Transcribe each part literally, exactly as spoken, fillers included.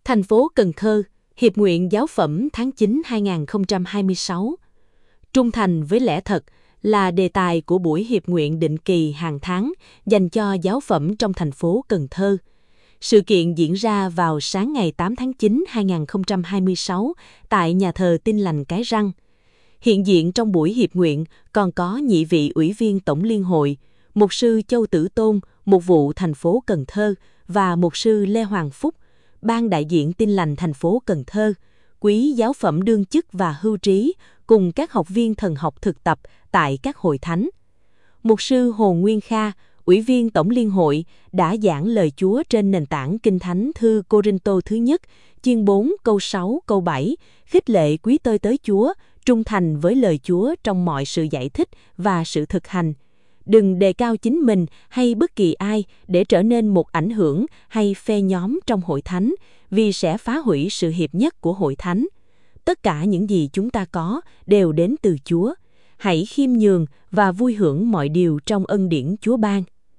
Thành phố Cần Thơ, Hiệp nguyện giáo phẩm tháng chín năm hai nghìn không trăm hai mươi sáu. Trung thành với lẽ thật là đề tài của buổi hiệp nguyện định kỳ hàng tháng dành cho giáo phẩm trong thành phố Cần Thơ. Sự kiện diễn ra vào sáng ngày tám tháng chín năm hai nghìn không trăm hai mươi sáu tại nhà thờ Tin Lành Cái Răng. Hiện diện trong buổi hiệp nguyện còn có nhị vị ủy viên Tổng Liên hội, Mục sư Châu Tử Tôn, Mục vụ thành phố Cần Thơ và Mục sư Lê Hoàng Phúc, Ban đại diện Tin Lành thành phố Cần Thơ, quý giáo phẩm đương chức và hưu trí, cùng các học viên thần học thực tập tại các hội thánh. Mục sư Hồ Nguyên Kha, Ủy viên Tổng Liên hội, đã giảng lời Chúa trên nền tảng Kinh Thánh thư Cô-rinh-tô thứ nhất, chương bốn câu sáu câu bảy, khích lệ quý tơi tớ Chúa, trung thành với lời Chúa trong mọi sự giải thích và sự thực hành. Đừng đề cao chính mình hay bất kỳ ai để trở nên một ảnh hưởng hay phe nhóm trong hội thánh, vì sẽ phá hủy sự hiệp nhất của hội thánh. Tất cả những gì chúng ta có đều đến từ Chúa. Hãy khiêm nhường và vui hưởng mọi điều trong ân điển Chúa ban.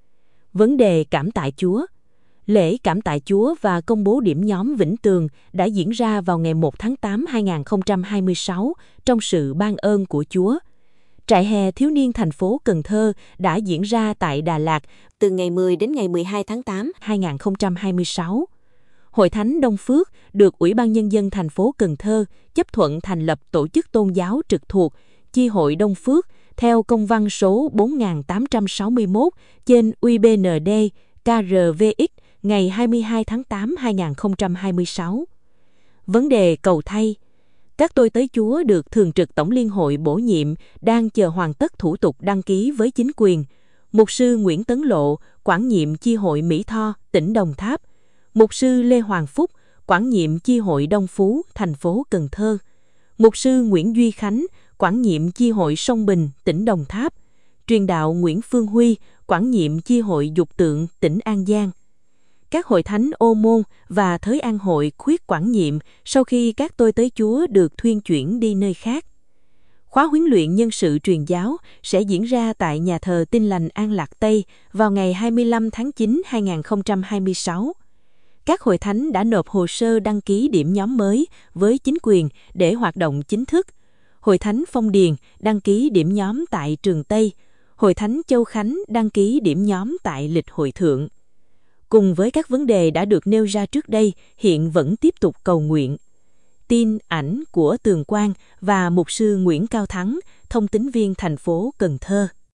Vấn đề cảm tạ Chúa. Lễ cảm tạ Chúa và công bố điểm nhóm Vĩnh Tường đã diễn ra vào ngày một tháng tám năm hai nghìn không trăm hai mươi sáu trong sự ban ơn của Chúa. Trại hè thiếu niên thành phố Cần Thơ đã diễn ra tại Đà Lạt từ ngày mười đến ngày mười hai tháng tám năm hai nghìn không trăm hai mươi sáu. Hội Thánh Đông Phước được Ủy ban Nhân dân thành phố Cần Thơ chấp thuận thành lập tổ chức tôn giáo trực thuộc Chi hội Đông Phước theo công văn số bốn nghìn tám trăm sáu mươi mốt trên U B N D K R V X ngày hai mươi hai tháng tám năm hai nghìn không trăm hai mươi sáu. Vấn đề cầu thay. Các tôi tớ Chúa được Thường trực Tổng Liên hội bổ nhiệm đang chờ hoàn tất thủ tục đăng ký với chính quyền. Mục sư Nguyễn Tấn Lộ, quản nhiệm chi hội Mỹ Tho, tỉnh Đồng Tháp. Mục sư Lê Hoàng Phúc, quản nhiệm chi hội Đông Phú, thành phố Cần Thơ. Mục sư Nguyễn Duy Khánh, quản nhiệm chi hội Sông Bình, tỉnh Đồng Tháp. Truyền đạo Nguyễn Phương Huy, quản nhiệm chi hội Dục Tượng, tỉnh An Giang. Các hội thánh Ô Môn và Thới An hội khuyết quản nhiệm sau khi các tôi tớ Chúa được thuyên chuyển đi nơi khác. Khóa huấn luyện nhân sự truyền giáo sẽ diễn ra tại nhà thờ Tin Lành An Lạc Tây vào ngày hai mươi lăm tháng chín năm hai nghìn không trăm hai mươi sáu. Các hội thánh đã nộp hồ sơ đăng ký điểm nhóm mới với chính quyền để hoạt động chính thức. Hội thánh Phong Điền đăng ký điểm nhóm tại Trường Tây. Hội thánh Châu Khánh đăng ký điểm nhóm tại Lịch Hội Thượng. Cùng với các vấn đề đã được nêu ra trước đây, hiện vẫn tiếp tục cầu nguyện. Tin ảnh của Tường Quang và Mục sư Nguyễn Cao Thắng, thông tín viên thành phố Cần Thơ.